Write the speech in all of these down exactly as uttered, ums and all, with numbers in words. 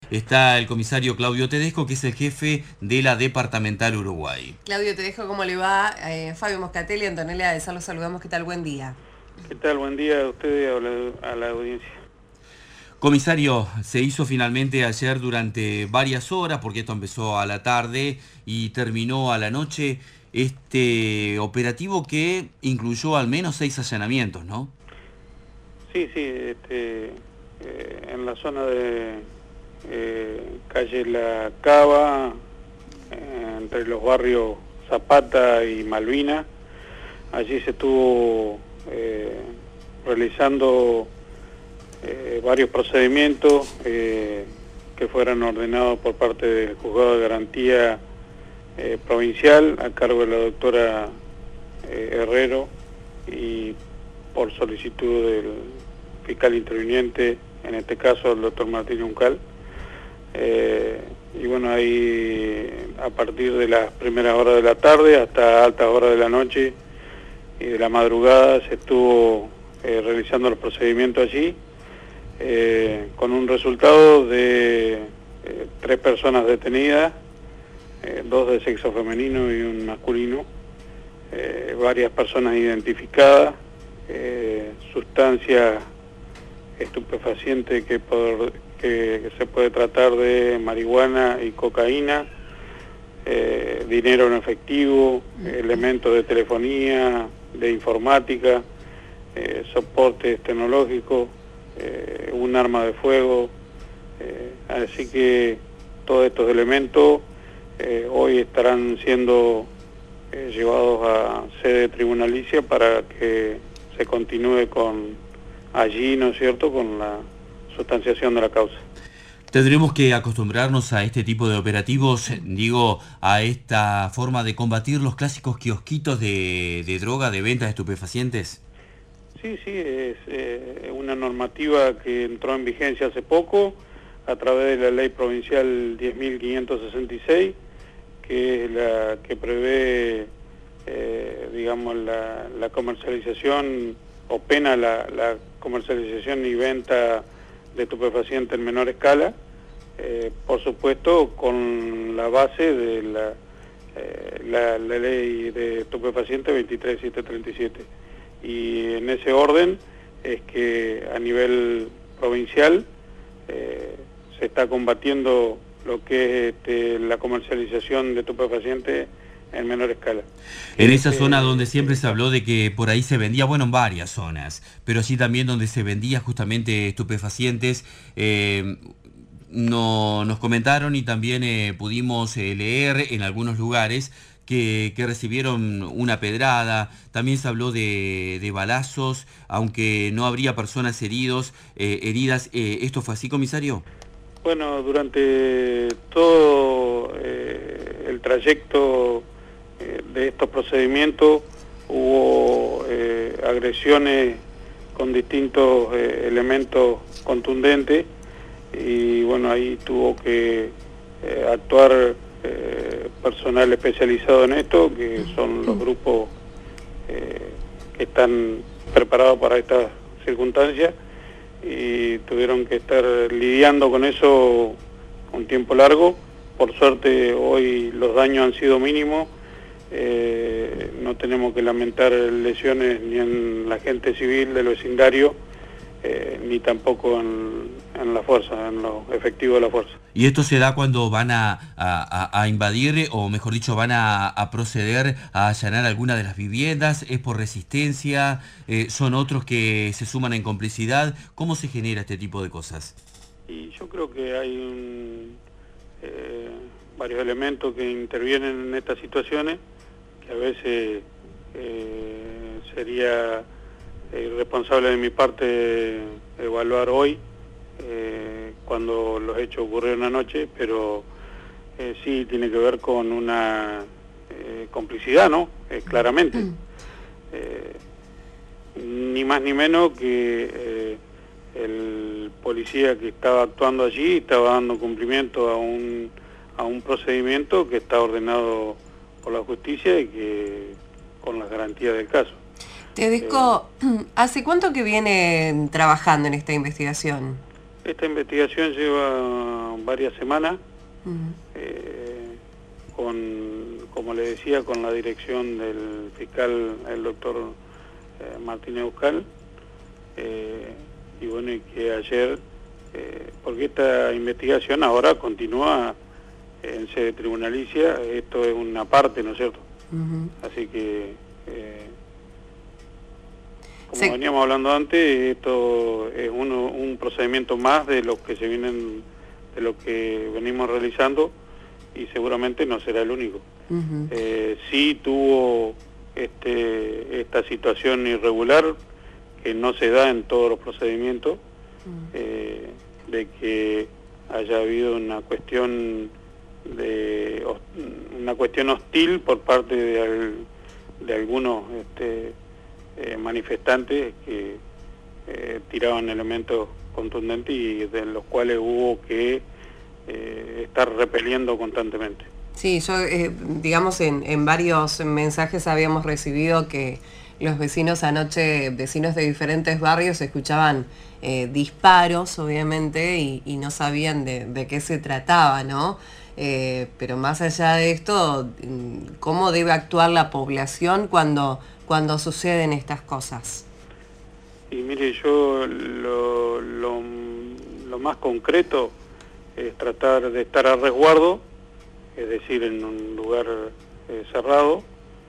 Está el comisario Claudio Tedesco, que es el jefe de la Departamental Uruguay. Claudio, te dejo cómo le va. Eh, Fabio Moscatelli, Antonella de Sal, los saludamos. ¿Qué tal? Buen día. ¿Qué tal? Buen día a ustedes y a la, a la audiencia. Comisario, se hizo finalmente ayer durante varias horas, porque esto empezó a la tarde y terminó a la noche, este operativo que incluyó al menos seis allanamientos, ¿no? Sí, sí, este, eh, en la zona de eh, calle La Cava, eh, entre los barrios Zapata y Malvina, allí se estuvo eh, realizando eh, varios procedimientos eh, que fueron ordenados por parte del Juzgado de Garantía eh, Provincial a cargo de la doctora eh, Herrero y por solicitud del fiscal interviniente, en este caso el doctor Martín Uncal. Eh, y bueno, ahí a partir de las primeras horas de la tarde hasta altas horas de la noche y de la madrugada se estuvo eh, realizando los procedimientos allí, eh, con un resultado de eh, tres personas detenidas, eh, dos de sexo femenino y un masculino, eh, varias personas identificadas, eh, sustancias estupefacientes que, por, que, que se puede tratar de marihuana y cocaína, eh, dinero en efectivo, elementos de telefonía, de informática, eh, soportes tecnológicos, eh, un arma de fuego, eh, así que todos estos elementos eh, hoy estarán siendo eh, llevados a sede tribunalicia para que se continúe con allí, ¿no es cierto?, con la sustanciación de la causa. Tendremos que acostumbrarnos a este tipo de operativos, digo, a esta forma de combatir los clásicos kiosquitos de, de droga, de venta de estupefacientes. Sí, sí, es eh, una normativa que entró en vigencia hace poco a través de la ley provincial diez mil quinientos sesenta y seis, que es la que prevé, eh, digamos, la, la comercialización o pena la, la comercialización y venta de estupefacientes en menor escala, eh, por supuesto con la base de la, eh, la, la ley de estupefacientes veintitrés mil setecientos treinta y siete. Y en ese orden es que a nivel provincial eh, se está combatiendo lo que es este, la comercialización de estupefacientes en menor escala. En esa Este, zona donde siempre se habló de que por ahí se vendía, bueno, en varias zonas, pero sí también donde se vendía justamente estupefacientes, eh, no, nos comentaron y también eh, pudimos eh, leer en algunos lugares que, que recibieron una pedrada, también se habló de, de balazos, aunque no habría personas heridos, eh, heridas. Eh, ¿Esto fue así, comisario? Bueno, durante todo eh, el trayecto eh, de estos procedimientos hubo eh, agresiones con distintos eh, elementos contundentes y bueno, ahí tuvo que eh, actuar eh, personal especializado en esto, que son los grupos eh, que están preparados para estas circunstancias, y tuvieron que estar lidiando con eso un tiempo largo. Por suerte hoy los daños han sido mínimos, eh, no tenemos que lamentar lesiones ni en la gente civil del vecindario, eh, ni tampoco en, en la fuerza, en los efectivos de la fuerza. ¿Y esto se da cuando van a, a, a invadir, o mejor dicho, van a, a proceder a allanar alguna de las viviendas? ¿Es por resistencia? Eh, ¿Son otros que se suman en complicidad? ¿Cómo se genera este tipo de cosas? Y yo creo que hay un, eh, varios elementos que intervienen en estas situaciones, que a veces eh, sería irresponsable de mi parte evaluar hoy, eh, cuando los hechos ocurrieron anoche, pero eh, sí tiene que ver con una eh, complicidad, ¿no? Eh, claramente. Eh, ni más ni menos que eh, el policía que estaba actuando allí estaba dando cumplimiento a un, a un procedimiento que está ordenado por la justicia y que con las garantías del caso. Tedesco, eh, ¿hace cuánto que viene trabajando en esta investigación? esta investigación lleva varias semanas, Mm. eh, con, como le decía, con la dirección del fiscal, el doctor eh, Martínez Euskal, eh, y bueno, y que ayer, eh, porque esta investigación ahora continúa en sede tribunalicia, esto es una parte, ¿no es cierto? Uh-huh. Así que, eh, como Sí. veníamos hablando antes, esto es uno, un procedimiento más de los que se vienen, de lo que venimos realizando, y seguramente no será el único. Uh-huh. Eh, sí tuvo este, esta situación irregular que no se da en todos los procedimientos, uh-huh. eh, de que haya habido una cuestión de una cuestión hostil por parte de, al, de algunos este, eh, manifestantes que eh, tiraban elementos contundentes y de los cuales hubo que eh, estar repeliendo constantemente. Sí, yo, eh, digamos, en, en varios mensajes habíamos recibido que los vecinos anoche, vecinos de diferentes barrios, escuchaban eh, disparos, obviamente, y, y no sabían de, de qué se trataba, ¿no? Eh, pero más allá de esto, ¿cómo debe actuar la población cuando, cuando suceden estas cosas? Y mire, yo lo, lo, lo más concreto es tratar de estar a resguardo, es decir, en un lugar eh, cerrado,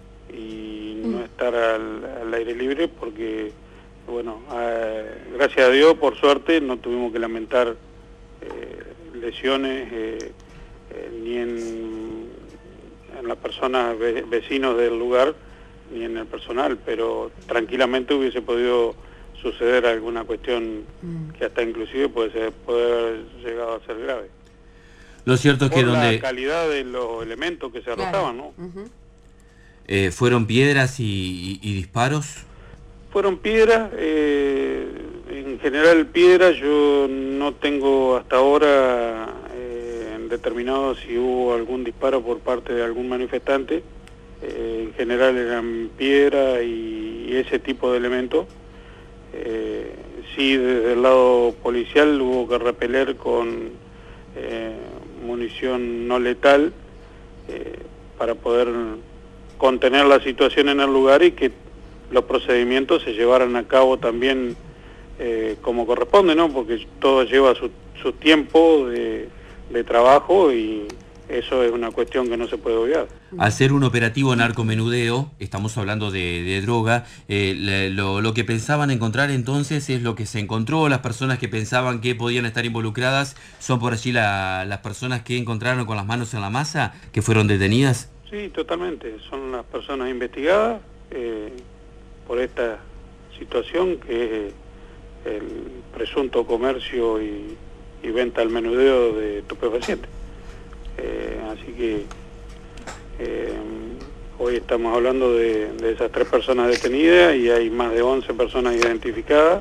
y no estar al, al aire libre, porque, bueno, eh, gracias a Dios, por suerte, no tuvimos que lamentar eh, lesiones, eh, eh, ni en, en las personas ve, vecinos del lugar, ni en el personal, pero tranquilamente hubiese podido suceder alguna cuestión mm. que hasta inclusive puede, ser, puede haber llegado a ser grave. Lo cierto es que por donde... la calidad de los elementos que se claro. arrojaban, ¿no? Uh-huh. Eh, ¿Fueron piedras y, y, y disparos? Fueron piedras, eh, en general piedras. Yo no tengo hasta ahora eh, determinado si hubo algún disparo por parte de algún manifestante. Eh, en general eran piedras y, y ese tipo de elementos. Eh, sí, desde el lado policial hubo que repeler con eh, munición no letal eh, para poder contener la situación en el lugar y que los procedimientos se llevaran a cabo también eh, como corresponde, ¿no? Porque todo lleva su, su tiempo de, de trabajo y eso es una cuestión que no se puede obviar. Hacer un operativo narcomenudeo, estamos hablando de, de droga, eh, le, lo, lo que pensaban encontrar entonces es lo que se encontró. Las personas que pensaban que podían estar involucradas son por allí la, las personas que encontraron con las manos en la masa, que fueron detenidas. Sí, totalmente. Son las personas investigadas eh, por esta situación que es el presunto comercio y, y venta al menudeo de estupefacientes. Eh, así que eh, hoy estamos hablando de, de esas tres personas detenidas y hay más de once personas identificadas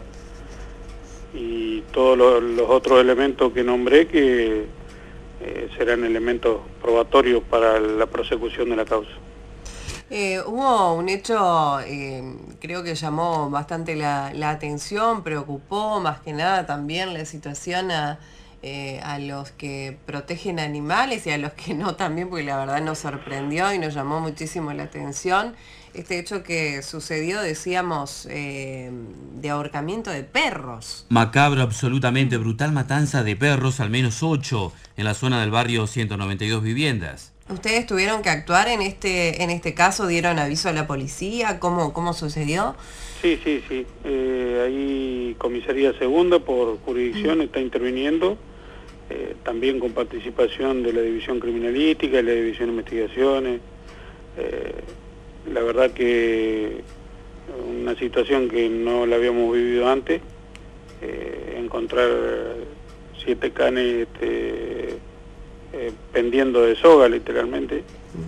y todos los, los otros elementos que nombré que eh, serán elementos probatorios para la prosecución de la causa. Eh, hubo un hecho, eh, creo que llamó bastante la, la atención, preocupó más que nada también la situación a, eh, a los que protegen animales y a los que no también, porque la verdad nos sorprendió y nos llamó muchísimo la atención. Este hecho que sucedió, decíamos, eh, de ahorcamiento de perros. Macabro, absolutamente brutal matanza de perros, al menos ocho, en la zona del barrio ciento noventa y dos Viviendas. ¿Ustedes tuvieron que actuar en este en este caso? ¿Dieron aviso a la policía? ¿Cómo, cómo sucedió? Sí, sí, sí. Eh, ahí Comisaría Segunda, por jurisdicción, mm. está interviniendo, eh, también con participación de la División Criminalística y la División de Investigaciones. Eh, la verdad que una situación que no la habíamos vivido antes, eh, encontrar siete canes este, eh, pendiendo de soga, literalmente,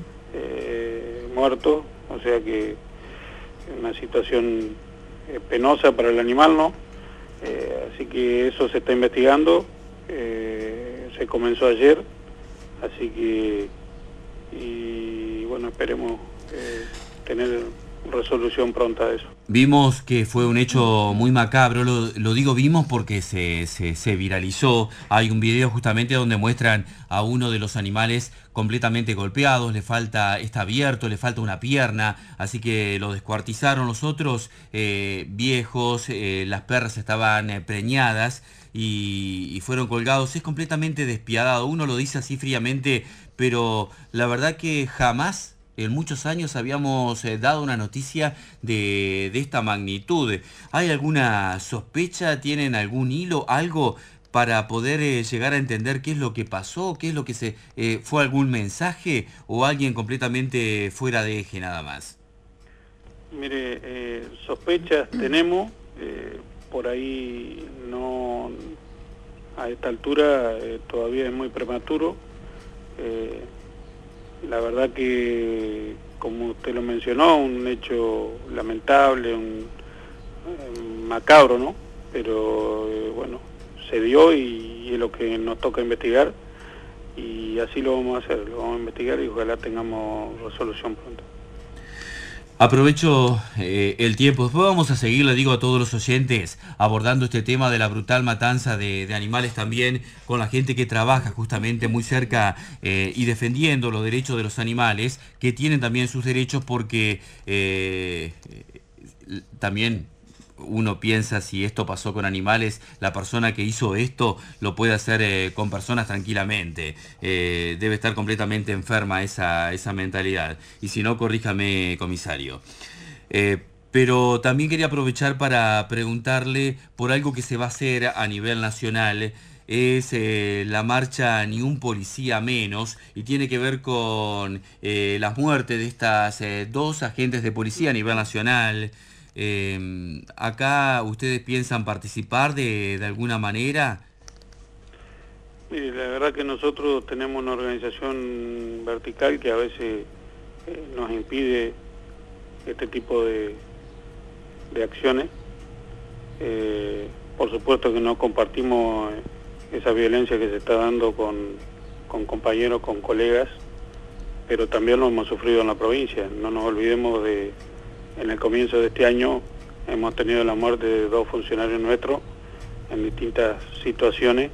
eh, muertos, o sea que una situación eh, penosa para el animal, ¿no? Eh, así que eso se está investigando, eh, se comenzó ayer, así que, y bueno, esperemos eh, tener resolución pronta de eso. Vimos que fue un hecho muy macabro, lo, lo digo vimos porque se, se, se viralizó. Hay un video justamente donde muestran a uno de los animales completamente golpeados, le falta, está abierto, le falta una pierna, así que lo descuartizaron. Los otros eh, viejos, eh, las perras estaban eh, preñadas y, y fueron colgados. Es completamente despiadado, uno lo dice así fríamente, pero la verdad que jamás en muchos años habíamos eh, dado una noticia de, de esta magnitud. ¿Hay alguna sospecha? ¿Tienen algún hilo? ¿Algo para poder eh, llegar a entender qué es lo que pasó? ¿Qué es lo que se... Eh, ¿Fue algún mensaje o alguien completamente fuera de eje nada más? Mire, eh, sospechas tenemos, eh, por ahí no... A esta altura eh, todavía es muy prematuro. Eh, La verdad que, como usted lo mencionó, un hecho lamentable, un, un macabro, ¿no? Pero eh, bueno, se dio y, y es lo que nos toca investigar y así lo vamos a hacer, lo vamos a investigar y ojalá tengamos resolución pronto. Aprovecho eh, el tiempo. Después vamos a seguir, le digo a todos los oyentes, abordando este tema de la brutal matanza de, de animales también con la gente que trabaja justamente muy cerca eh, y defendiendo los derechos de los animales, que tienen también sus derechos porque eh, eh, también... Uno piensa si esto pasó con animales, la persona que hizo esto lo puede hacer eh, con personas tranquilamente. Eh, debe estar completamente enferma esa, esa mentalidad. Y si no, corríjame, comisario. Eh, pero también quería aprovechar para preguntarle por algo que se va a hacer a nivel nacional. Es eh, la marcha Ni un policía menos y tiene que ver con eh, las muertes de estas eh, dos agentes de policía a nivel nacional. Eh, ¿Acá ustedes piensan participar de, de alguna manera? Mire, la verdad que nosotros tenemos una organización vertical que a veces eh, nos impide este tipo de, de acciones. Eh, por supuesto que no compartimos esa violencia que se está dando con, con compañeros, con colegas, pero también lo hemos sufrido en la provincia. No nos olvidemos de... En el comienzo de este año hemos tenido la muerte de dos funcionarios nuestros en distintas situaciones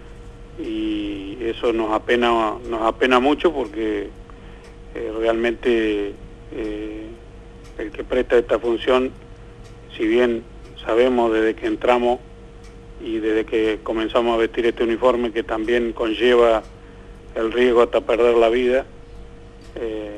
y eso nos apena, nos apena mucho porque eh, realmente eh, el que presta esta función, si bien sabemos desde que entramos y desde que comenzamos a vestir este uniforme que también conlleva el riesgo hasta perder la vida, eh,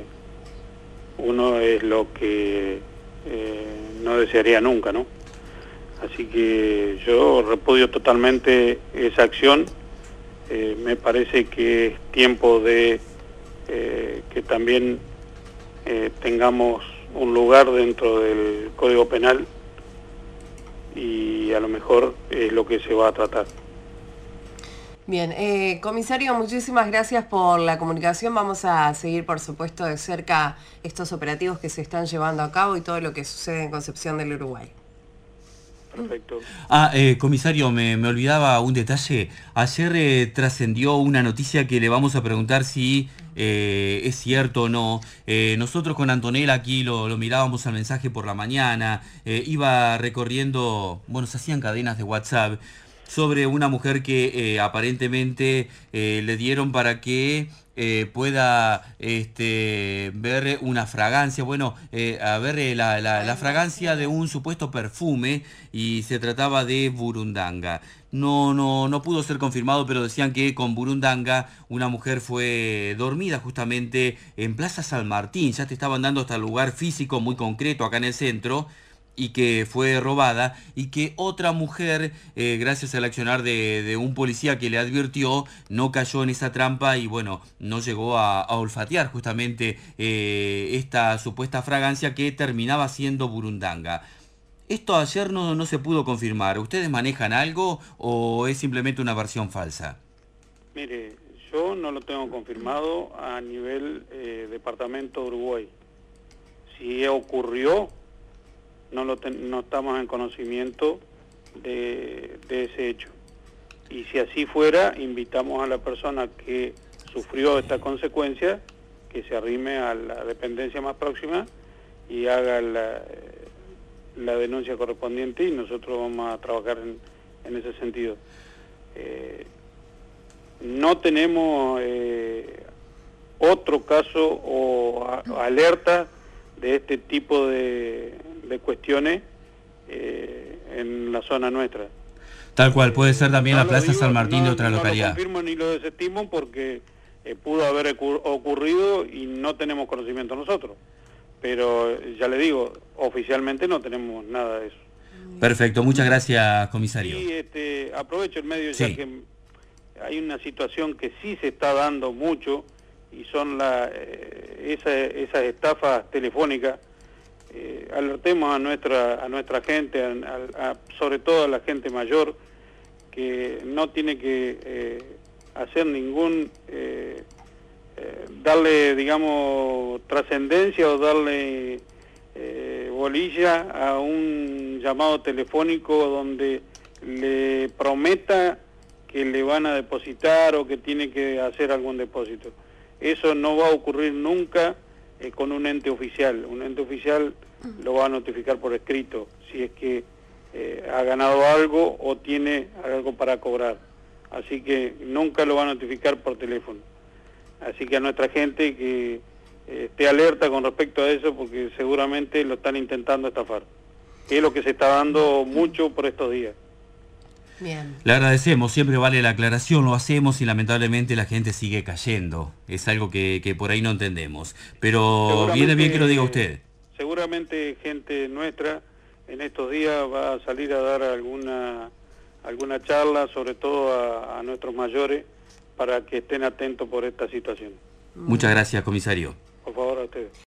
uno es lo que eh, no desearía nunca, ¿no? Así que yo repudio totalmente esa acción. Eh, me parece que es tiempo de eh, que también eh, tengamos un lugar dentro del Código Penal y a lo mejor es lo que se va a tratar. Bien, eh, comisario, muchísimas gracias por la comunicación. Vamos a seguir, por supuesto, de cerca estos operativos que se están llevando a cabo y todo lo que sucede en Concepción del Uruguay. Perfecto. Ah, eh, comisario, me, me olvidaba un detalle. Ayer eh, trascendió una noticia que le vamos a preguntar si eh, es cierto o no. Eh, nosotros con Antonella aquí lo, lo mirábamos al mensaje por la mañana, eh, iba recorriendo, bueno, se hacían cadenas de WhatsApp sobre una mujer que eh, aparentemente eh, le dieron para que eh, pueda este, ver una fragancia, bueno, eh, a ver eh, la, la, la fragancia de un supuesto perfume y se trataba de burundanga. No, no, no pudo ser confirmado, pero decían que con burundanga una mujer fue dormida justamente en Plaza San Martín, ya te estaban dando hasta el lugar físico muy concreto acá en el centro, y que fue robada y que otra mujer, eh, gracias al accionar de, de un policía que le advirtió, no cayó en esa trampa y bueno, no llegó a, a olfatear justamente eh, esta supuesta fragancia que terminaba siendo burundanga. Esto ayer no, no se pudo confirmar. ¿Ustedes manejan algo o es simplemente una versión falsa? Mire, yo no lo tengo confirmado a nivel eh, departamento de Uruguay. Si ocurrió, no, lo ten, no estamos en conocimiento de, de ese hecho. Y si así fuera, invitamos a la persona que sufrió esta consecuencia que se arrime a la dependencia más próxima y haga la, la denuncia correspondiente y nosotros vamos a trabajar en, en ese sentido. Eh, no tenemos eh, otro caso o a, alerta de este tipo de, de cuestiones eh, en la zona nuestra. Tal cual, puede ser también no la Plaza digo, San Martín no, de otra no localidad. No lo confirmo ni lo desestimo porque eh, pudo haber ocurrido y no tenemos conocimiento nosotros. Pero ya le digo, oficialmente no tenemos nada de eso. Perfecto, muchas gracias, comisario. Y este, aprovecho el medio sí. ya que hay una situación que sí se está dando mucho y son la, eh, esa, esas estafas telefónicas. Eh, alertemos a nuestra a nuestra gente, a, a, sobre todo a la gente mayor, que no tiene que eh, hacer ningún, eh, eh, darle, digamos, trascendencia o darle eh, bolilla a un llamado telefónico donde le prometa que le van a depositar o que tiene que hacer algún depósito. Eso no va a ocurrir nunca eh, con un ente oficial. Un ente oficial lo va a notificar por escrito si es que eh, ha ganado algo o tiene algo para cobrar. Así que nunca lo va a notificar por teléfono. Así que a nuestra gente que eh, esté alerta con respecto a eso porque seguramente lo están intentando estafar. Que es lo que se está dando mucho por estos días. Bien. Le agradecemos, siempre vale la aclaración, lo hacemos y lamentablemente la gente sigue cayendo. Es algo que, que por ahí no entendemos. Pero viene bien que lo diga usted. Seguramente gente nuestra en estos días va a salir a dar alguna alguna charla, sobre todo a, a nuestros mayores, para que estén atentos por esta situación. Muchas gracias, comisario. Por favor, a ustedes.